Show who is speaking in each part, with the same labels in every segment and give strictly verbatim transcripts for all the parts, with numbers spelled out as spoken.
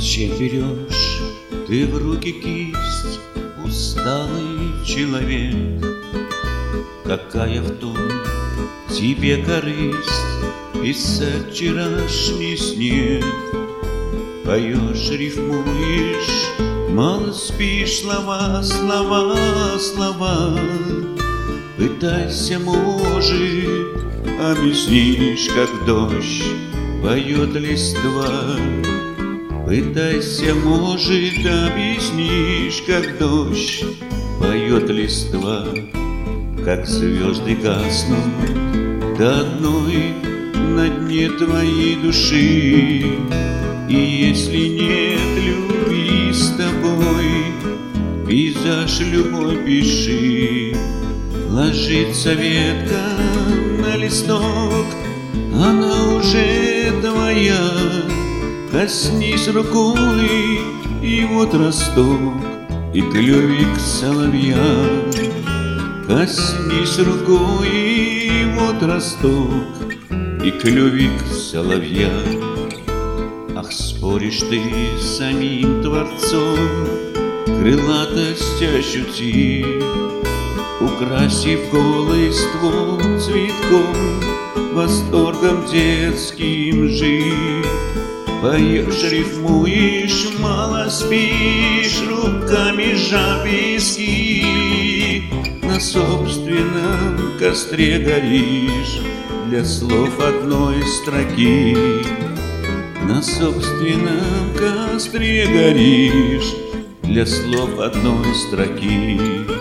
Speaker 1: Зачем берешь ты в руки кисть, усталый человек? Какая в том тебе корысть писать вчерашний снег? Поешь, рифмуешь, мало спишь, слова, слова, слова. Пытайся, мужик, объяснишь, как дождь поет листва. Пытайся, может, объяснишь, как дождь поет листва. Как звезды гаснут до одной на дне твоей души. И если нет любви с тобой, пейзаж любой пиши. Ложится ветка на листок, она уже твоя. Коснись рукой, и вот росток, и клювик соловья. Коснись рукой, и вот росток, и клювик соловья. Ах, споришь ты с самим Творцом, крылатость ощути, украсив голый ствол цветком, восторгом детским жить. Поешь, рифмуешь, мало спишь, руками жаб виски. На собственном костре горишь для слов одной строки. На собственном костре горишь для слов одной строки.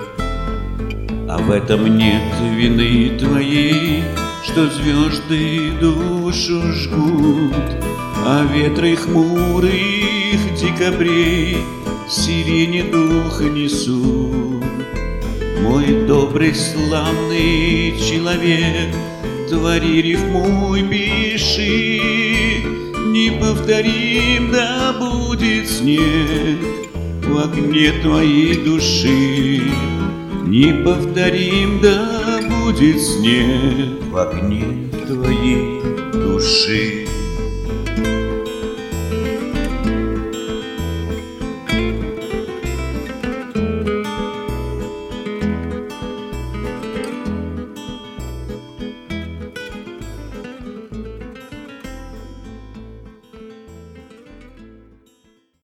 Speaker 1: А в этом нет вины твоей, что звезды душу жгут, а ветры хмурых декабрей сирени дух несут. Мой добрый, славный человек, твори, рифмуй, пиши. Неповторим да будет снег в огне твоей души. Неповторим да будет снег в огне твоей души.